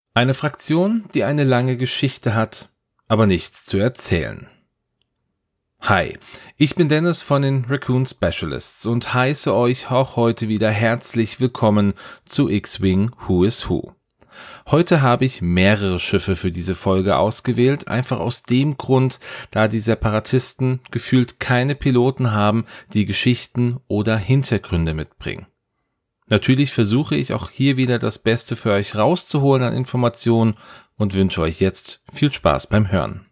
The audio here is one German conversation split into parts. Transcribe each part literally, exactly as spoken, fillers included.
Eine Fraktion, die eine lange Geschichte hat, aber nichts zu erzählen. Hi, ich bin Dennis von den Raccoon Specialists und heiße euch auch heute wieder herzlich willkommen zu X-Wing Who is Who. Heute habe ich mehrere Schiffe für diese Folge ausgewählt, einfach aus dem Grund, da die Separatisten gefühlt keine Piloten haben, die Geschichten oder Hintergründe mitbringen. Natürlich versuche ich auch hier wieder das Beste für euch rauszuholen an Informationen und wünsche euch jetzt viel Spaß beim Hören.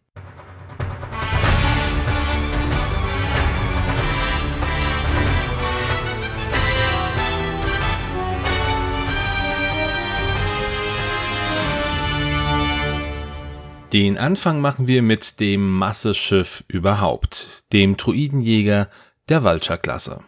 Den Anfang machen wir mit dem Masseschiff überhaupt, dem Droidenjäger der Vulture-Klasse.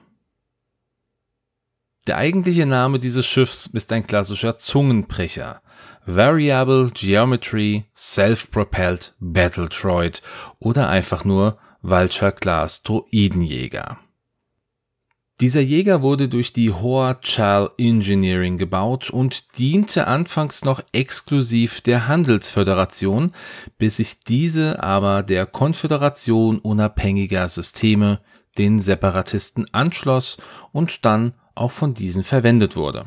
Der eigentliche Name dieses Schiffs ist ein klassischer Zungenbrecher. Variable Geometry Self-Propelled Battle Droid oder einfach nur Vulture-Class Droidenjäger. Dieser Jäger wurde durch die Hoa Chal Engineering gebaut und diente anfangs noch exklusiv der Handelsföderation, bis sich diese aber der Konföderation unabhängiger Systeme, den Separatisten, anschloss und dann auch von diesen verwendet wurde.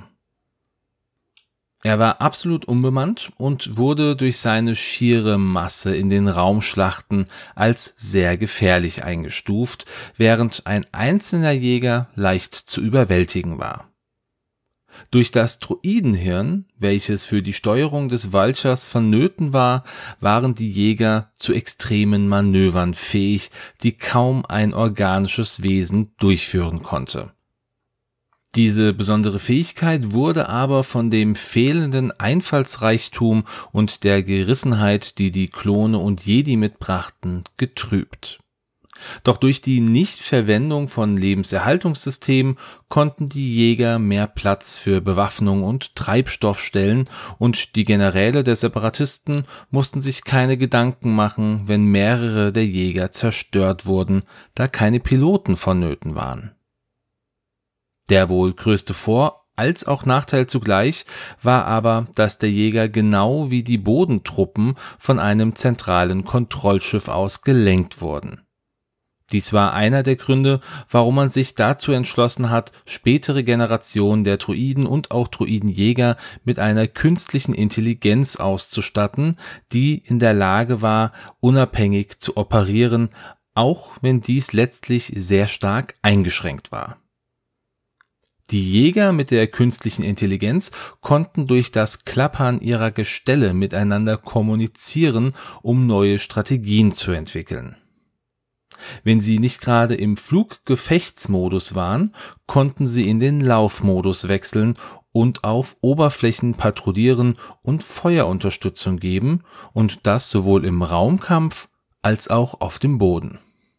Er war absolut unbemannt und wurde durch seine schiere Masse in den Raumschlachten als sehr gefährlich eingestuft, während ein einzelner Jäger leicht zu überwältigen war. Durch das Droidenhirn, welches für die Steuerung des Vultures vonnöten war, waren die Jäger zu extremen Manövern fähig, die kaum ein organisches Wesen durchführen konnte. Diese besondere Fähigkeit wurde aber von dem fehlenden Einfallsreichtum und der Gerissenheit, die die Klone und Jedi mitbrachten, getrübt. Doch durch die Nichtverwendung von Lebenserhaltungssystemen konnten die Jäger mehr Platz für Bewaffnung und Treibstoff stellen und die Generäle der Separatisten mussten sich keine Gedanken machen, wenn mehrere der Jäger zerstört wurden, da keine Piloten vonnöten waren. Der wohl größte Vor- als auch Nachteil zugleich war aber, dass der Jäger genau wie die Bodentruppen von einem zentralen Kontrollschiff aus gelenkt wurden. Dies war einer der Gründe, warum man sich dazu entschlossen hat, spätere Generationen der Droiden und auch Droidenjäger mit einer künstlichen Intelligenz auszustatten, die in der Lage war, unabhängig zu operieren, auch wenn dies letztlich sehr stark eingeschränkt war. Die Jäger mit der künstlichen Intelligenz konnten durch das Klappern ihrer Gestelle miteinander kommunizieren, um neue Strategien zu entwickeln. Wenn sie nicht gerade im Fluggefechtsmodus waren, konnten sie in den Laufmodus wechseln und auf Oberflächen patrouillieren und Feuerunterstützung geben, und das sowohl im Raumkampf als auch auf dem Boden.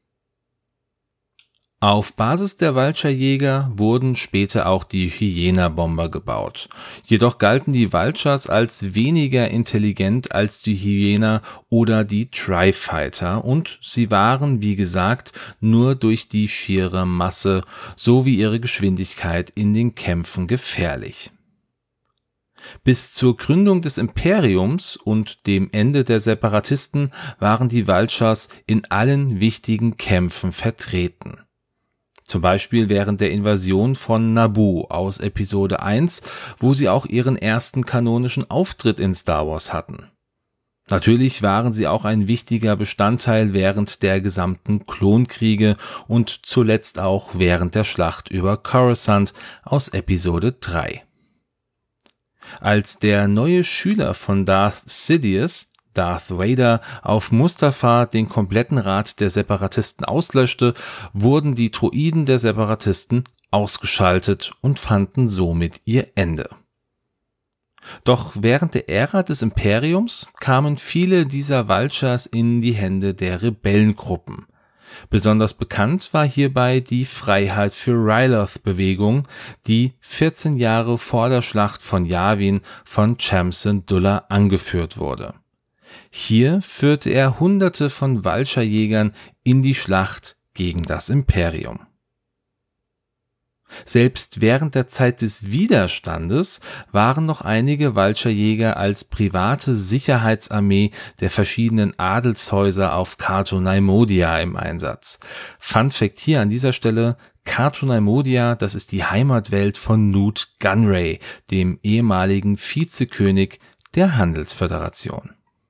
Auf Basis der Vulture-Jäger wurden später auch die Hyena-Bomber gebaut. Jedoch galten die Vultures als weniger intelligent als die Hyena oder die Tri-Fighter und sie waren, wie gesagt, nur durch die schiere Masse sowie ihre Geschwindigkeit in den Kämpfen gefährlich. Bis zur Gründung des Imperiums und dem Ende der Separatisten waren die Vultures in allen wichtigen Kämpfen vertreten. Zum Beispiel während der Invasion von Naboo aus Episode eins, wo sie auch ihren ersten kanonischen Auftritt in Star Wars hatten. Natürlich waren sie auch ein wichtiger Bestandteil während der gesamten Klonkriege und zuletzt auch während der Schlacht über Coruscant aus Episode drei. Als der neue Schüler von Darth Sidious, Darth Vader, auf Mustafar den kompletten Rat der Separatisten auslöschte, wurden die Droiden der Separatisten ausgeschaltet und fanden somit ihr Ende. Doch während der Ära des Imperiums kamen viele dieser Vultures in die Hände der Rebellengruppen. Besonders bekannt war hierbei die Freiheit für Ryloth-Bewegung, die vierzehn Jahre vor der Schlacht von Yavin von Cham Syndulla angeführt wurde. Hier führte er Hunderte von Vulture-Jägern in die Schlacht gegen das Imperium. Selbst während der Zeit des Widerstandes waren noch einige Vulture-Jäger als private Sicherheitsarmee der verschiedenen Adelshäuser auf Cato Neimodia im Einsatz. Fun Fact hier an dieser Stelle: Cato Neimodia, das ist die Heimatwelt von Newt Gunray, dem ehemaligen Vizekönig der Handelsföderation.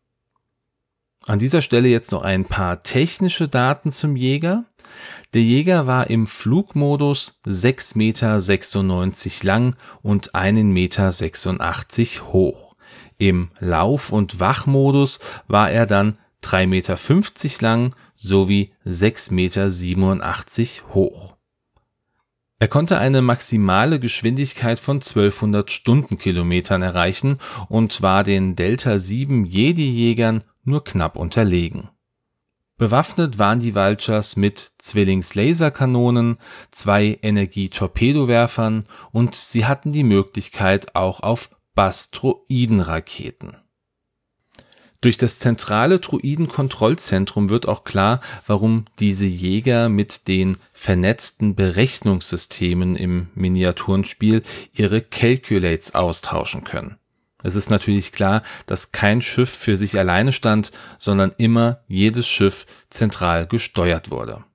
An dieser Stelle jetzt noch ein paar technische Daten zum Jäger. Der Jäger war im Flugmodus sechs Komma sechsundneunzig Meter lang und ein Komma sechsundachtzig Meter hoch. Im Lauf- und Wachmodus war er dann drei Komma fünfzig Meter lang sowie sechs Komma siebenundachtzig Meter hoch. Er konnte eine maximale Geschwindigkeit von zwölfhundert Stundenkilometern erreichen und war den Delta sieben Jedi-Jägern nur knapp unterlegen. Bewaffnet waren die Vultures mit Zwillings-Laserkanonen, zwei Energie-Torpedowerfern und sie hatten die Möglichkeit auch auf Bastroiden-Raketen. Durch das zentrale Droiden-Kontrollzentrum wird auch klar, warum diese Jäger mit den vernetzten Berechnungssystemen im Miniaturenspiel ihre Calculates austauschen können. Es ist natürlich klar, dass kein Schiff für sich alleine stand, sondern immer jedes Schiff zentral gesteuert wurde.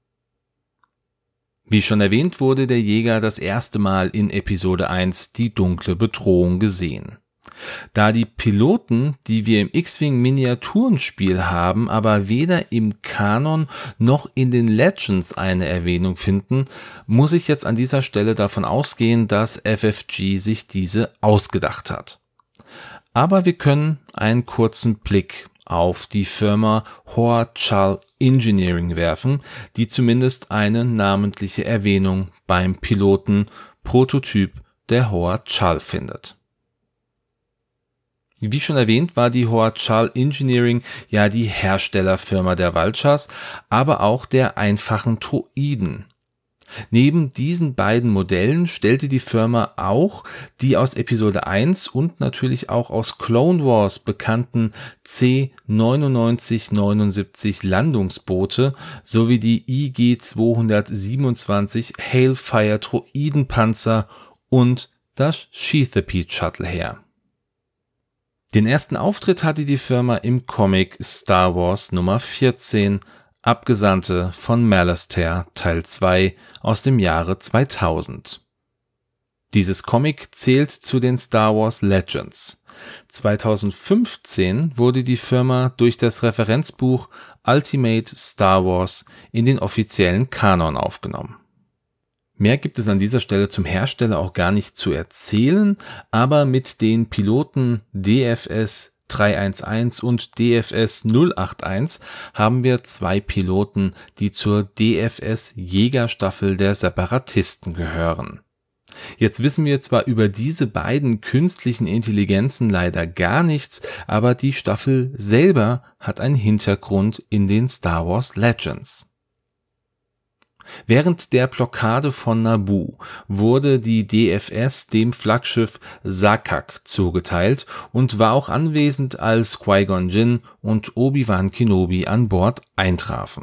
Wie schon erwähnt, wurde der Jäger das erste Mal in Episode eins die dunkle Bedrohung gesehen. Da die Piloten, die wir im X-Wing Miniaturenspiel haben, aber weder im Kanon noch in den Legends eine Erwähnung finden, muss ich jetzt an dieser Stelle davon ausgehen, dass F F G sich diese ausgedacht hat. Aber wir können einen kurzen Blick auf die Firma Hoar Chal Engineering werfen, die zumindest eine namentliche Erwähnung beim Piloten Prototyp der Hoar Chal findet. Wie schon erwähnt, war die Hoar Chal Engineering ja die Herstellerfirma der Vultures, aber auch der einfachen Droiden. Neben diesen beiden Modellen stellte die Firma auch die aus Episode eins und natürlich auch aus Clone Wars bekannten C neunundneunzig neunundsiebzig Landungsboote sowie die I G zweihundertsiebenundzwanzig Hailfire Droidenpanzer und das Sheathipede Shuttle her. Den ersten Auftritt hatte die Firma im Comic Star Wars Nummer vierzehn, Abgesandte von Malastare Teil zwei aus dem Jahre zweitausend. Dieses Comic zählt zu den Star Wars Legends. zweitausendfünfzehn wurde die Firma durch das Referenzbuch Ultimate Star Wars in den offiziellen Kanon aufgenommen. Mehr gibt es an dieser Stelle zum Hersteller auch gar nicht zu erzählen, aber mit den Piloten D F S dreihundertelf und D F S null einundachtzig haben wir zwei Piloten, die zur D F S Jägerstaffel der Separatisten gehören. Jetzt wissen wir zwar über diese beiden künstlichen Intelligenzen leider gar nichts, aber die Staffel selber hat einen Hintergrund in den Star Wars Legends. Während der Blockade von Naboo wurde die D F S dem Flaggschiff Sakak zugeteilt und war auch anwesend, als Qui-Gon Jinn und Obi-Wan Kenobi an Bord eintrafen.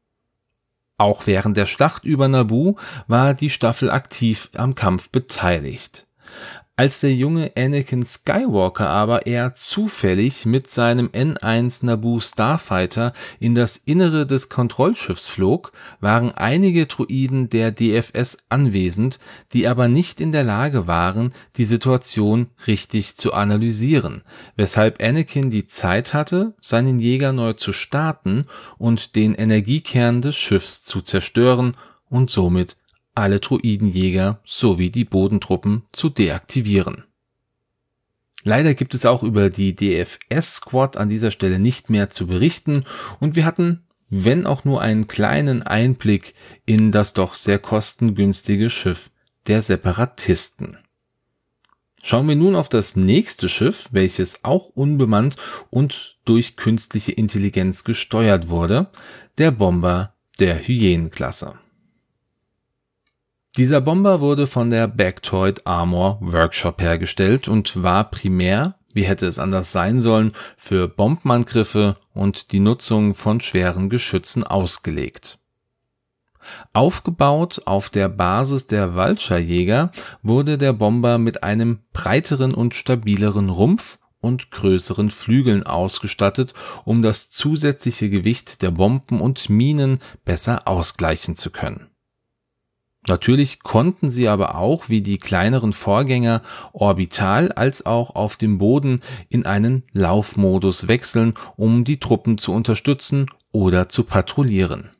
Auch während der Schlacht über Naboo war die Staffel aktiv am Kampf beteiligt. Als der junge Anakin Skywalker aber eher zufällig mit seinem N eins Naboo Starfighter in das Innere des Kontrollschiffs flog, waren einige Droiden der D F S anwesend, die aber nicht in der Lage waren, die Situation richtig zu analysieren, weshalb Anakin die Zeit hatte, seinen Jäger neu zu starten und den Energiekern des Schiffs zu zerstören und somit alle Droidenjäger sowie die Bodentruppen zu deaktivieren. Leider gibt es auch über die D F S-Squad an dieser Stelle nicht mehr zu berichten und wir hatten, wenn auch nur einen kleinen Einblick in das doch sehr kostengünstige Schiff der Separatisten. Schauen wir nun auf das nächste Schiff, welches auch unbemannt und durch künstliche Intelligenz gesteuert wurde, der Bomber der Hyänenklasse. Dieser Bomber wurde von der Bactoid Armor Workshop hergestellt und war primär, wie hätte es anders sein sollen, für Bombenangriffe und die Nutzung von schweren Geschützen ausgelegt. Aufgebaut auf der Basis der Vulture-Jäger wurde der Bomber mit einem breiteren und stabileren Rumpf und größeren Flügeln ausgestattet, um das zusätzliche Gewicht der Bomben und Minen besser ausgleichen zu können. Natürlich konnten sie aber auch, wie die kleineren Vorgänger, orbital als auch auf dem Boden in einen Laufmodus wechseln, um die Truppen zu unterstützen oder zu patrouillieren.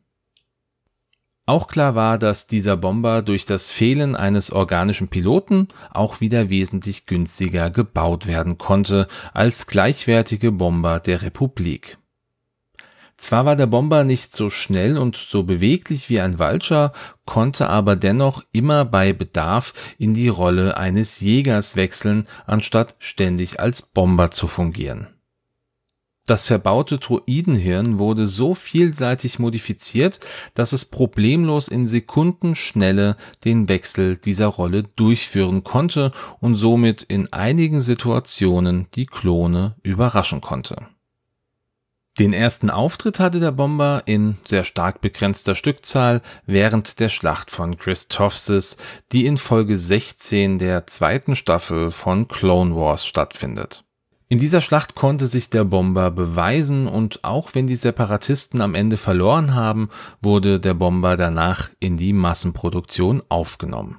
Auch klar war, dass dieser Bomber durch das Fehlen eines organischen Piloten auch wieder wesentlich günstiger gebaut werden konnte als gleichwertige Bomber der Republik. Zwar war der Bomber nicht so schnell und so beweglich wie ein Vulture, konnte aber dennoch immer bei Bedarf in die Rolle eines Jägers wechseln, anstatt ständig als Bomber zu fungieren. Das verbaute Droidenhirn wurde so vielseitig modifiziert, dass es problemlos in Sekundenschnelle den Wechsel dieser Rolle durchführen konnte und somit in einigen Situationen die Klone überraschen konnte. Den ersten Auftritt hatte der Bomber in sehr stark begrenzter Stückzahl während der Schlacht von Christophsis, die in Folge sechzehn der zweiten Staffel von Clone Wars stattfindet. In dieser Schlacht konnte sich der Bomber beweisen und auch wenn die Separatisten am Ende verloren haben, wurde der Bomber danach in die Massenproduktion aufgenommen.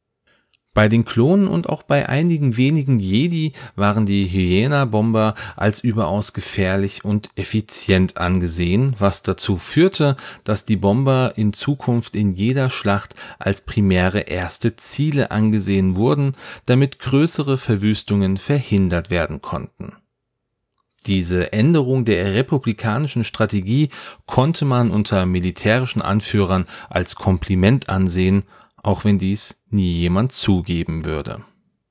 Bei den Klonen und auch bei einigen wenigen Jedi waren die Hyena-Bomber als überaus gefährlich und effizient angesehen, was dazu führte, dass die Bomber in Zukunft in jeder Schlacht als primäre erste Ziele angesehen wurden, damit größere Verwüstungen verhindert werden konnten. Diese Änderung der republikanischen Strategie konnte man unter militärischen Anführern als Kompliment ansehen, auch wenn dies nie jemand zugeben würde.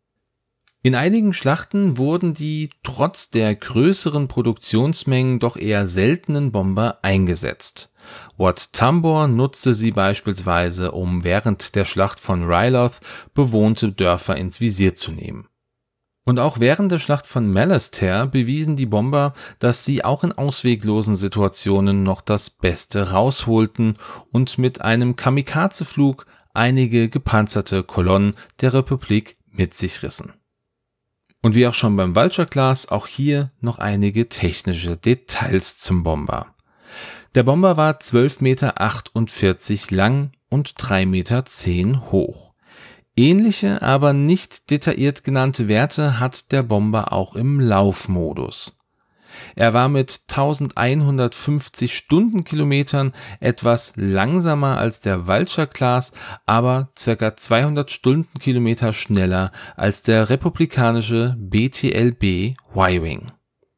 In einigen Schlachten wurden die trotz der größeren Produktionsmengen doch eher seltenen Bomber eingesetzt. Wat Tambor nutzte sie beispielsweise, um während der Schlacht von Ryloth bewohnte Dörfer ins Visier zu nehmen. Und auch während der Schlacht von Malastare bewiesen die Bomber, dass sie auch in ausweglosen Situationen noch das Beste rausholten und mit einem Kamikaze-Flug einige gepanzerte Kolonnen der Republik mit sich rissen. Und wie auch schon beim Vulture-Class, auch hier noch einige technische Details zum Bomber. Der Bomber war zwölf Komma achtundvierzig Meter lang und drei Komma zehn Meter hoch. Ähnliche, aber nicht detailliert genannte Werte hat der Bomber auch im Laufmodus. Er war mit elfhundertfünfzig Stundenkilometern etwas langsamer als der Vulture-Class, aber ca. zweihundert Stundenkilometer schneller als der republikanische B T L B Y-Wing.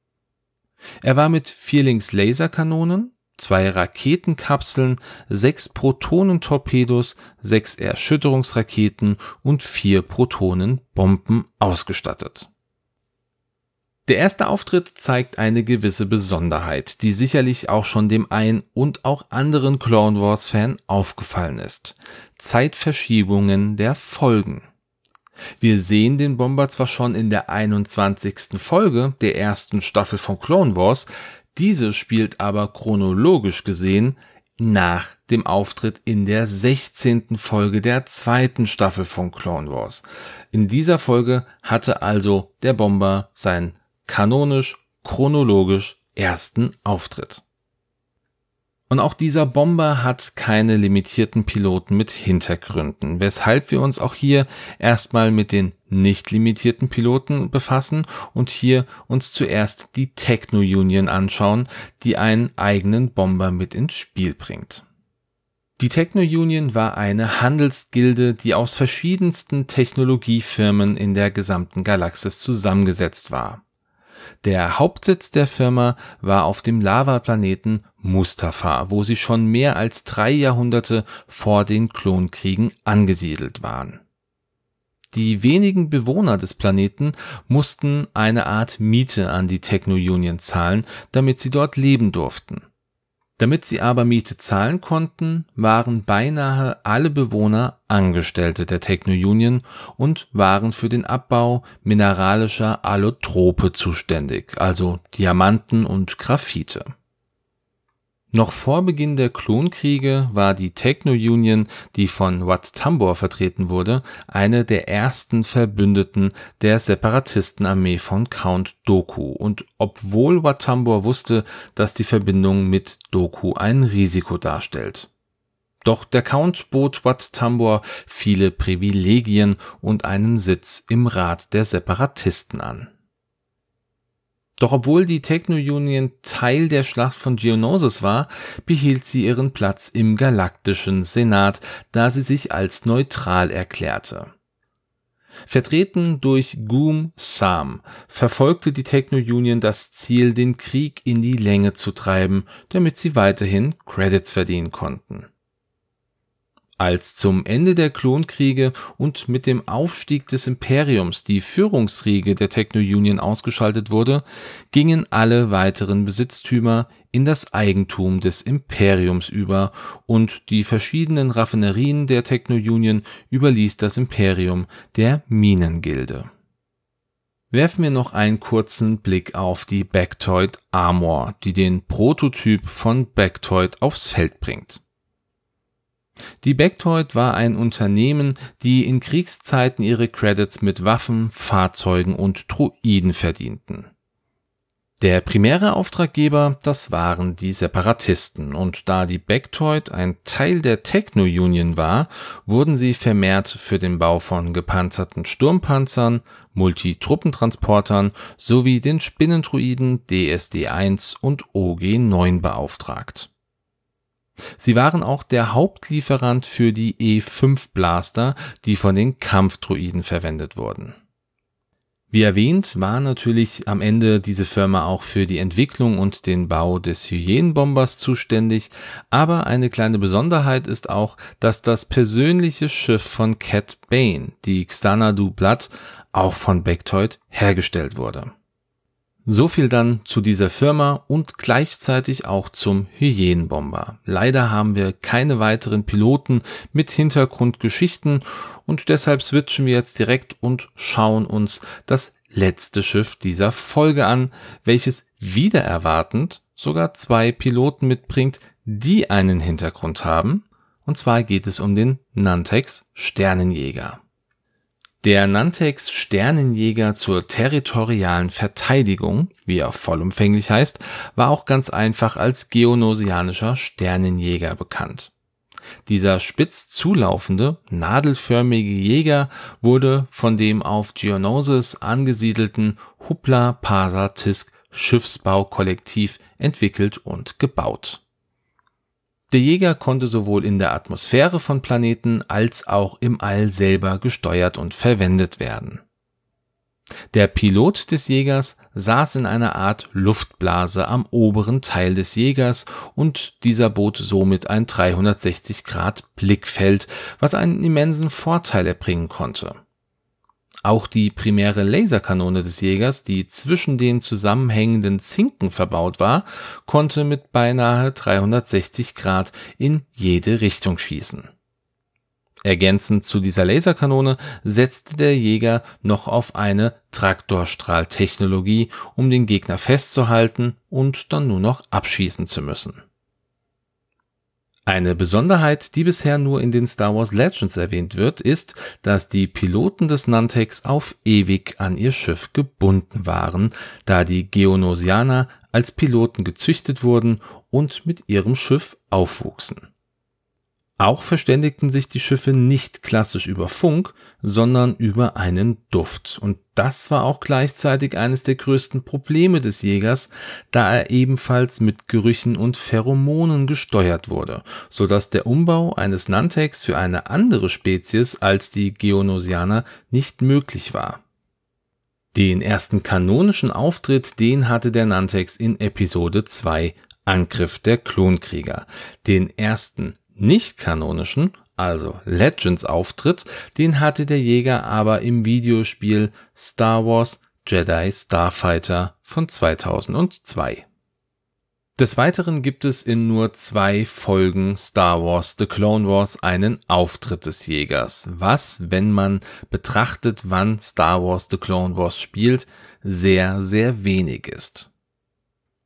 Er war mit vier Links-Laserkanonen, zwei Raketenkapseln, sechs Protonentorpedos, sechs Erschütterungsraketen und vier Protonenbomben ausgestattet. Der erste Auftritt zeigt eine gewisse Besonderheit, die sicherlich auch schon dem ein und auch anderen Clone Wars-Fan aufgefallen ist: Zeitverschiebungen der Folgen. Wir sehen den Bomber zwar schon in der einundzwanzigsten Folge der ersten Staffel von Clone Wars, diese spielt aber chronologisch gesehen nach dem Auftritt in der sechzehnten Folge der zweiten Staffel von Clone Wars. In dieser Folge hatte also der Bomber sein kanonisch, chronologisch ersten Auftritt. Und auch dieser Bomber hat keine limitierten Piloten mit Hintergründen, weshalb wir uns auch hier erstmal mit den nicht limitierten Piloten befassen und hier uns zuerst die Techno-Union anschauen, die einen eigenen Bomber mit ins Spiel bringt. Die Techno-Union war eine Handelsgilde, die aus verschiedensten Technologiefirmen in der gesamten Galaxis zusammengesetzt war. Der Hauptsitz der Firma war auf dem Lavaplaneten Mustafar, wo sie schon mehr als drei Jahrhunderte vor den Klonkriegen angesiedelt waren. Die wenigen Bewohner des Planeten mussten eine Art Miete an die Techno-Union zahlen, damit sie dort leben durften. Damit sie aber Miete zahlen konnten, waren beinahe alle Bewohner Angestellte der Techno-Union und waren für den Abbau mineralischer Allotrope zuständig, also Diamanten und Graphite. Noch vor Beginn der Klonkriege war die Techno-Union, die von Wat Tambor vertreten wurde, eine der ersten Verbündeten der Separatistenarmee von Count Dooku, und obwohl Wat Tambor wusste, dass die Verbindung mit Dooku ein Risiko darstellt. Doch der Count bot Wat Tambor viele Privilegien und einen Sitz im Rat der Separatisten an. Doch obwohl die Techno-Union Teil der Schlacht von Geonosis war, behielt sie ihren Platz im Galaktischen Senat, da sie sich als neutral erklärte. Vertreten durch Goom Sam verfolgte die Techno-Union das Ziel, den Krieg in die Länge zu treiben, damit sie weiterhin Credits verdienen konnten. Als zum Ende der Klonkriege und mit dem Aufstieg des Imperiums die Führungsriege der Techno-Union ausgeschaltet wurde, gingen alle weiteren Besitztümer in das Eigentum des Imperiums über und die verschiedenen Raffinerien der Techno-Union überließ das Imperium der Minengilde. Werfen wir noch einen kurzen Blick auf die Baktoid Armor, die den Prototyp von Baktoid aufs Feld bringt. Die Baktoid war ein Unternehmen, die in Kriegszeiten ihre Credits mit Waffen, Fahrzeugen und Droiden verdienten. Der primäre Auftraggeber, das waren die Separatisten, und da die Baktoid ein Teil der Techno-Union war, wurden sie vermehrt für den Bau von gepanzerten Sturmpanzern, Multitruppentransportern sowie den Spinnendroiden D S D eins und O G neun beauftragt. Sie waren auch der Hauptlieferant für die E fünf Blaster, die von den Kampfdroiden verwendet wurden. Wie erwähnt, war natürlich am Ende diese Firma auch für die Entwicklung und den Bau des Hyänenbombers zuständig, aber eine kleine Besonderheit ist auch, dass das persönliche Schiff von Cad Bane, die Xanadu Blood, auch von Baktoid hergestellt wurde. So viel dann zu dieser Firma und gleichzeitig auch zum Hyänenbomber. Leider haben wir keine weiteren Piloten mit Hintergrundgeschichten und deshalb switchen wir jetzt direkt und schauen uns das letzte Schiff dieser Folge an, welches wider erwartend sogar zwei Piloten mitbringt, die einen Hintergrund haben. Und zwar geht es um den Nantex Sternenjäger. Der Nantex Sternenjäger zur territorialen Verteidigung, wie er vollumfänglich heißt, war auch ganz einfach als geonosianischer Sternenjäger bekannt. Dieser spitz zulaufende, nadelförmige Jäger wurde von dem auf Geonosis angesiedelten Hupla Pasa Tisk Schiffsbaukollektiv entwickelt und gebaut. Der Jäger konnte sowohl in der Atmosphäre von Planeten als auch im All selber gesteuert und verwendet werden. Der Pilot des Jägers saß in einer Art Luftblase am oberen Teil des Jägers und dieser bot somit ein dreihundertsechzig Grad Blickfeld, was einen immensen Vorteil erbringen konnte. Auch die primäre Laserkanone des Jägers, die zwischen den zusammenhängenden Zinken verbaut war, konnte mit beinahe dreihundertsechzig Grad in jede Richtung schießen. Ergänzend zu dieser Laserkanone setzte der Jäger noch auf eine Traktorstrahltechnologie, um den Gegner festzuhalten und dann nur noch abschießen zu müssen. Eine Besonderheit, die bisher nur in den Star Wars Legends erwähnt wird, ist, dass die Piloten des Nantex auf ewig an ihr Schiff gebunden waren, da die Geonosianer als Piloten gezüchtet wurden und mit ihrem Schiff aufwuchsen. Auch verständigten sich die Schiffe nicht klassisch über Funk, sondern über einen Duft. Und das war auch gleichzeitig eines der größten Probleme des Jägers, da er ebenfalls mit Gerüchen und Pheromonen gesteuert wurde, sodass der Umbau eines Nantex für eine andere Spezies als die Geonosianer nicht möglich war. Den ersten kanonischen Auftritt, den hatte der Nantex in Episode zwei, Angriff der Klonkrieger. Den ersten nicht-kanonischen, also Legends-Auftritt, den hatte der Jäger aber im Videospiel Star Wars Jedi Starfighter von zweitausendzwei. Des Weiteren gibt es in nur zwei Folgen Star Wars The Clone Wars einen Auftritt des Jägers, was, wenn man betrachtet, wann Star Wars The Clone Wars spielt, sehr, sehr wenig ist.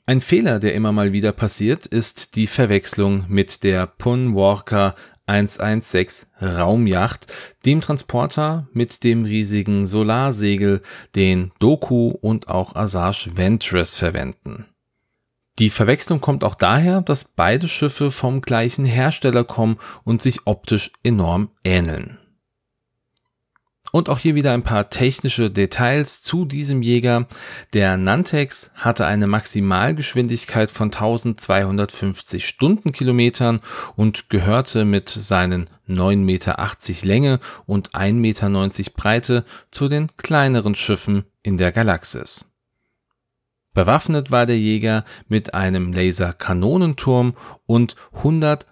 Ein Fehler, der immer mal wieder passiert, ist die Verwechslung mit der Punwarka eins eins sechs Raumyacht, dem Transporter mit dem riesigen Solarsegel, den Doku und auch Asajj Ventress verwenden. Die Verwechslung kommt auch daher, dass beide Schiffe vom gleichen Hersteller kommen und sich optisch enorm ähneln. Und auch hier wieder ein paar technische Details zu diesem Jäger. Der Nantex hatte eine Maximalgeschwindigkeit von eintausendzweihundertfünfzig Stundenkilometern und gehörte mit seinen neun Meter achtzig Länge und ein Meter neunzig Breite zu den kleineren Schiffen in der Galaxis. Bewaffnet war der Jäger mit einem Laserkanonenturm und hundert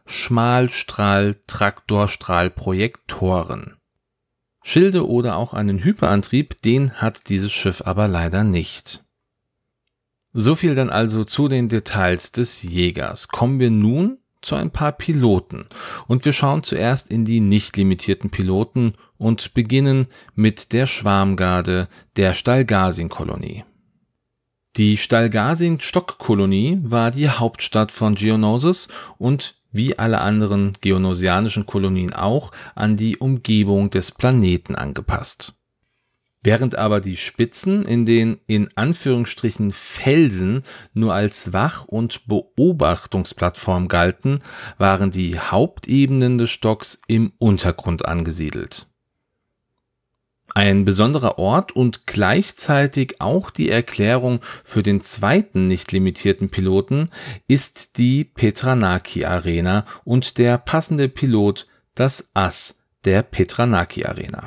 Schmalstrahl-Traktorstrahlprojektoren. Schilde oder auch einen Hyperantrieb, den hat dieses Schiff aber leider nicht. So viel dann also zu den Details des Jägers. Kommen wir nun zu ein paar Piloten und wir schauen zuerst in die nicht limitierten Piloten und beginnen mit der Schwarmgarde der Stalgasin-Kolonie. Die Stalgasin-Stockkolonie war die Hauptstadt von Geonosis und wie alle anderen geonosianischen Kolonien auch an die Umgebung des Planeten angepasst. Während aber die Spitzen in den in Anführungsstrichen Felsen nur als Wach- und Beobachtungsplattform galten, waren die Hauptebenen des Stocks im Untergrund angesiedelt. Ein besonderer Ort und gleichzeitig auch die Erklärung für den zweiten nicht limitierten Piloten ist die Petranaki Arena und der passende Pilot das Ass der Petranaki Arena.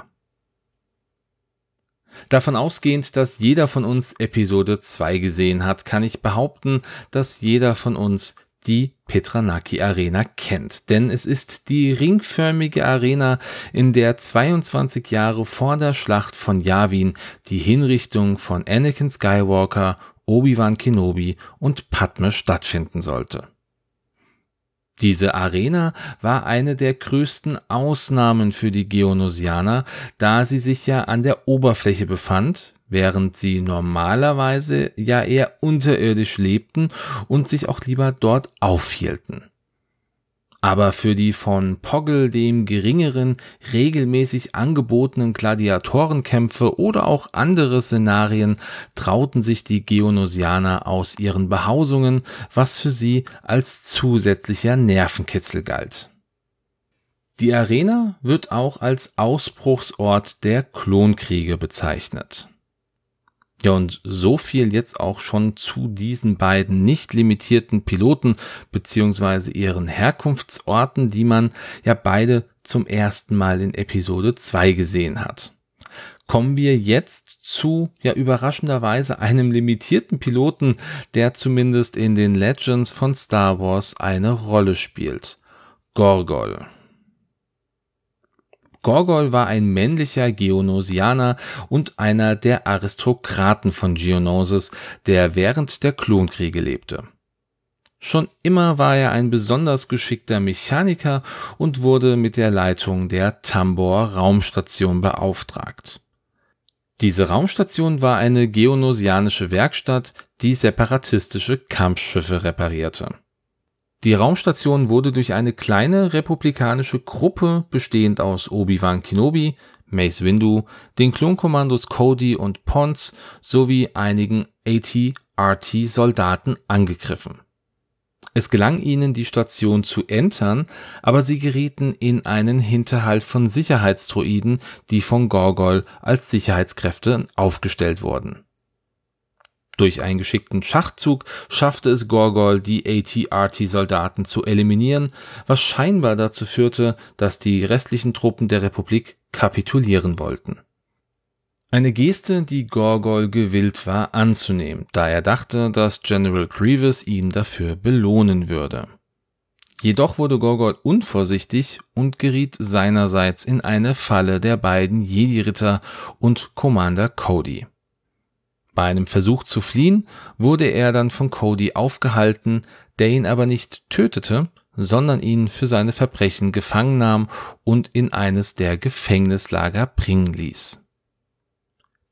Davon ausgehend, dass jeder von uns Episode zwei gesehen hat, kann ich behaupten, dass jeder von uns die Petranaki Arena kennt, denn es ist die ringförmige Arena, in der zweiundzwanzig Jahre vor der Schlacht von Yavin die Hinrichtung von Anakin Skywalker, Obi-Wan Kenobi und Padme stattfinden sollte. Diese Arena war eine der größten Ausnahmen für die Geonosianer, da sie sich ja an der Oberfläche befand, während sie normalerweise ja eher unterirdisch lebten und sich auch lieber dort aufhielten. Aber für die von Poggle dem Geringeren regelmäßig angebotenen Gladiatorenkämpfe oder auch andere Szenarien trauten sich die Geonosianer aus ihren Behausungen, was für sie als zusätzlicher Nervenkitzel galt. Die Arena wird auch als Ausbruchsort der Klonkriege bezeichnet. Ja, und so viel jetzt auch schon zu diesen beiden nicht limitierten Piloten beziehungsweise ihren Herkunftsorten, die man ja beide zum ersten Mal in Episode zwei gesehen hat. Kommen wir jetzt zu, ja überraschenderweise, einem limitierten Piloten, der zumindest in den Legends von Star Wars eine Rolle spielt. Gorgol. Gorgol war ein männlicher Geonosianer und einer der Aristokraten von Geonosis, der während der Klonkriege lebte. Schon immer war er ein besonders geschickter Mechaniker und wurde mit der Leitung der Tambor-Raumstation beauftragt. Diese Raumstation war eine geonosianische Werkstatt, die separatistische Kampfschiffe reparierte. Die Raumstation wurde durch eine kleine republikanische Gruppe bestehend aus Obi-Wan Kenobi, Mace Windu, den Klonkommandos Cody und Pons sowie einigen A T R T-Soldaten angegriffen. Es gelang ihnen, die Station zu entern, aber sie gerieten in einen Hinterhalt von Sicherheitsdroiden, die von Gorgol als Sicherheitskräfte aufgestellt wurden. Durch einen geschickten Schachzug schaffte es Gorgol, die A T R T-Soldaten zu eliminieren, was scheinbar dazu führte, dass die restlichen Truppen der Republik kapitulieren wollten. Eine Geste, die Gorgol gewillt war anzunehmen, da er dachte, dass General Grievous ihn dafür belohnen würde. Jedoch wurde Gorgol unvorsichtig und geriet seinerseits in eine Falle der beiden Jedi-Ritter und Commander Cody. Bei einem Versuch zu fliehen, wurde er dann von Cody aufgehalten, der ihn aber nicht tötete, sondern ihn für seine Verbrechen gefangen nahm und in eines der Gefängnislager bringen ließ.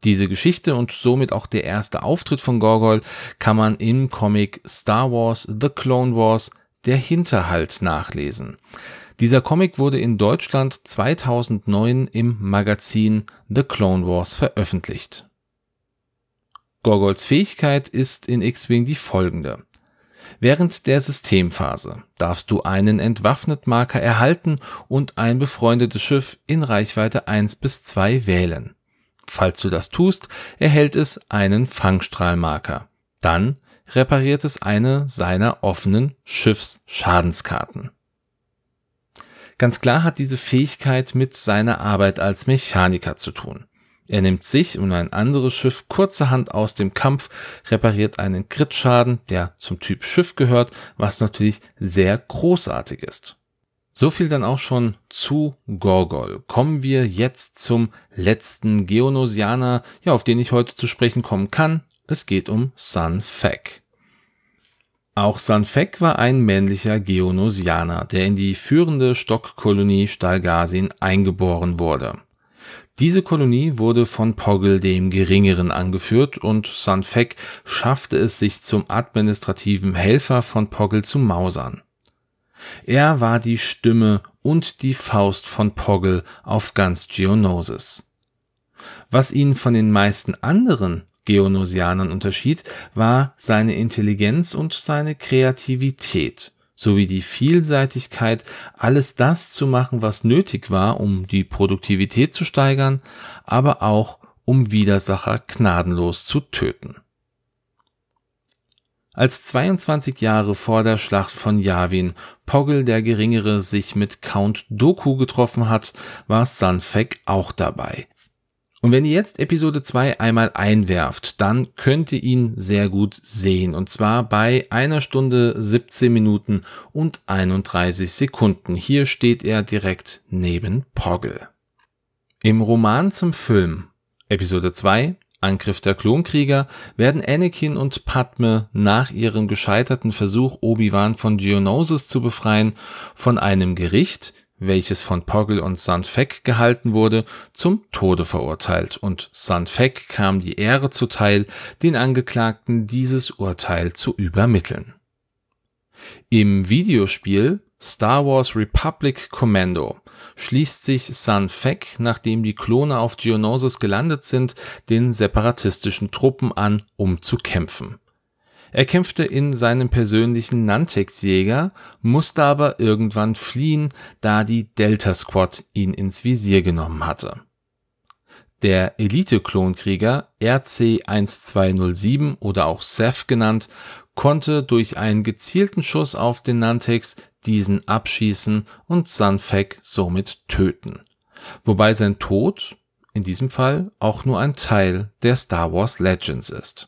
Diese Geschichte und somit auch der erste Auftritt von Gorgol kann man im Comic Star Wars The Clone Wars – Der Hinterhalt nachlesen. Dieser Comic wurde in Deutschland zweitausendneun im Magazin The Clone Wars veröffentlicht. Gorgols Fähigkeit ist in X-Wing die folgende. Während der Systemphase darfst du einen Entwaffnet-Marker erhalten und ein befreundetes Schiff in Reichweite eins bis zwei wählen. Falls du das tust, erhält es einen Fangstrahlmarker. Dann repariert es eine seiner offenen Schiffsschadenskarten. Ganz klar hat diese Fähigkeit mit seiner Arbeit als Mechaniker zu tun. Er nimmt sich und ein anderes Schiff kurzerhand aus dem Kampf, repariert einen Crit-Schaden, der zum Typ Schiff gehört, was natürlich sehr großartig ist. So viel dann auch schon zu Gorgol. Kommen wir jetzt zum letzten Geonosianer, ja, auf den ich heute zu sprechen kommen kann. Es geht um Sun Fac. Auch Sun Fac war ein männlicher Geonosianer, der in die führende Stockkolonie Stalgassin eingeboren wurde. Diese Kolonie wurde von Poggle dem Geringeren angeführt und Sun Fac schaffte es sich zum administrativen Helfer von Poggle zu mausern. Er war die Stimme und die Faust von Poggle auf ganz Geonosis. Was ihn von den meisten anderen Geonosianern unterschied, war seine Intelligenz und seine Kreativität, sowie die Vielseitigkeit, alles das zu machen, was nötig war, um die Produktivität zu steigern, aber auch um Widersacher gnadenlos zu töten. Als zweiundzwanzig Jahre vor der Schlacht von Yavin Poggle der Geringere sich mit Count Dooku getroffen hat, war Sun Fac auch dabei. Und wenn ihr jetzt Episode zwei einmal einwerft, dann könnt ihr ihn sehr gut sehen. Und zwar bei einer Stunde, siebzehn Minuten und einunddreißig Sekunden. Hier steht er direkt neben Poggle. Im Roman zum Film Episode zwei, Angriff der Klonkrieger, werden Anakin und Padme nach ihrem gescheiterten Versuch, Obi-Wan von Geonosis zu befreien, von einem Gericht, welches von Poggle und Sun Fac gehalten wurde, zum Tode verurteilt, und Sun Fac kam die Ehre zuteil, den Angeklagten dieses Urteil zu übermitteln. Im Videospiel Star Wars Republic Commando schließt sich Sun Fac, nachdem die Klone auf Geonosis gelandet sind, den separatistischen Truppen an, um zu kämpfen. Er kämpfte in seinem persönlichen Nantex-Jäger, musste aber irgendwann fliehen, da die Delta Squad ihn ins Visier genommen hatte. Der Elite-Klonkrieger R C zwölf null sieben oder auch Seth genannt, konnte durch einen gezielten Schuss auf den Nantex diesen abschießen und Sun Fac somit töten. Wobei sein Tod in diesem Fall auch nur ein Teil der Star Wars Legends ist.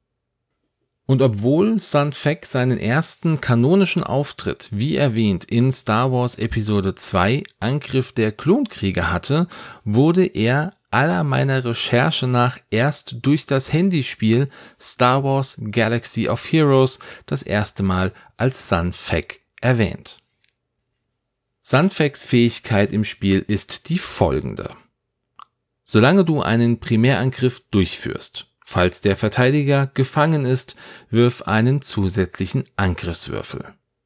Und obwohl Sun Fac seinen ersten kanonischen Auftritt, wie erwähnt, in Star Wars Episode zwei Angriff der Klonkrieger hatte, wurde er aller meiner Recherche nach erst durch das Handyspiel Star Wars Galaxy of Heroes das erste Mal als Sun Fac erwähnt. Sun Facs Fähigkeit im Spiel ist die folgende. Solange du einen Primärangriff durchführst, falls der Verteidiger gefangen ist, wirf einen zusätzlichen Angriffswürfel.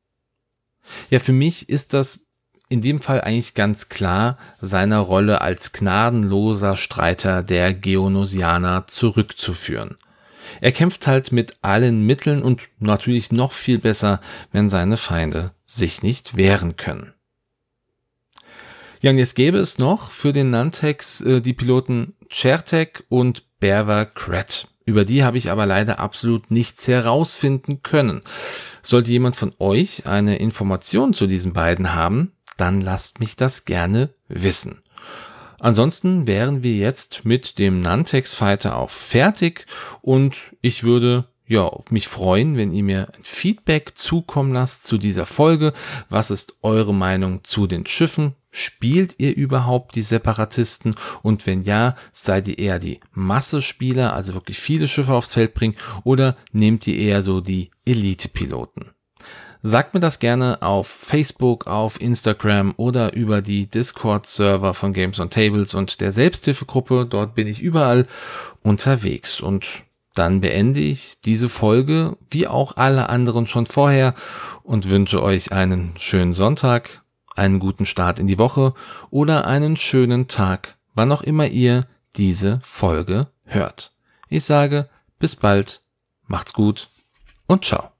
Ja, für mich ist das in dem Fall eigentlich ganz klar seiner Rolle als gnadenloser Streiter der Geonosianer zurückzuführen. Er kämpft halt mit allen Mitteln und natürlich noch viel besser, wenn seine Feinde sich nicht wehren können. Ja, und jetzt gäbe es noch für den Nantex äh, die Piloten Chertek und Berwa Kret. Über die habe ich aber leider absolut nichts herausfinden können. Sollte jemand von euch eine Information zu diesen beiden haben, dann lasst mich das gerne wissen. Ansonsten wären wir jetzt mit dem Nantex Fighter auch fertig und ich würde ja mich freuen, wenn ihr mir ein Feedback zukommen lasst zu dieser Folge. Was ist eure Meinung zu den Schiffen? Spielt ihr überhaupt die Separatisten? Und wenn ja, seid ihr eher die Masse-Spieler, also wirklich viele Schiffe aufs Feld bringen, oder nehmt ihr eher so die Elite-Piloten? Sagt mir das gerne auf Facebook, auf Instagram oder über die Discord-Server von Games on Tables und der Selbsthilfegruppe. Dort bin ich überall unterwegs. Und dann beende ich diese Folge, wie auch alle anderen schon vorher, und wünsche euch einen schönen Sonntag, einen guten Start in die Woche oder einen schönen Tag, wann auch immer ihr diese Folge hört. Ich sage bis bald, macht's gut und ciao.